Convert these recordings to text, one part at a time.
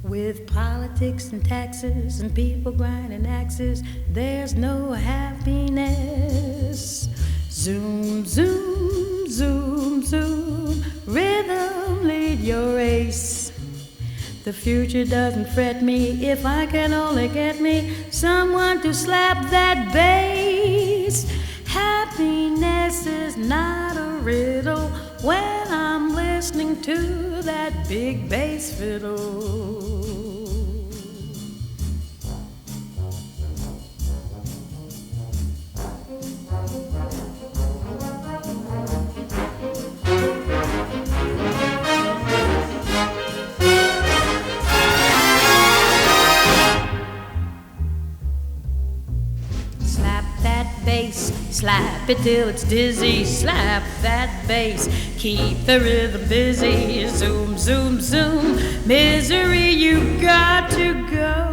With politics and taxes and people grinding axes, there's no happiness. Zoom, zoom, zoom, zoom, rhythm, lead your race. The future doesn't fret me if I can only get me someone to slap that bass. Happiness is not a riddle when I'm listening to that big bass fiddle. Slap that bass, slap it till it's dizzy. Slap that bass, keep the rhythm busy. Zoom, zoom, zoom, misery, you got to go.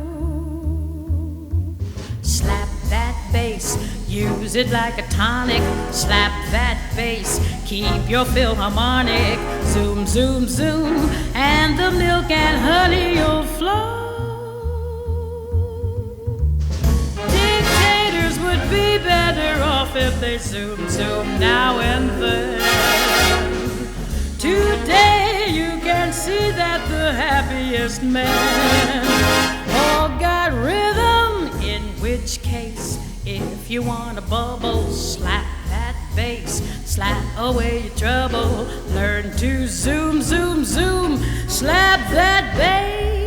Slap that bass, use it like a tonic. Slap that bass, keep your Philharmonic. Zoom, zoom, zoom, and the milk and honey will flow. Be better off if they zoom, zoom now and then. Today you can see that the happiest men all got rhythm, in which case, if you want a bubble, slap that bass, slap away your trouble. Learn to zoom, zoom, zoom, slap that bass.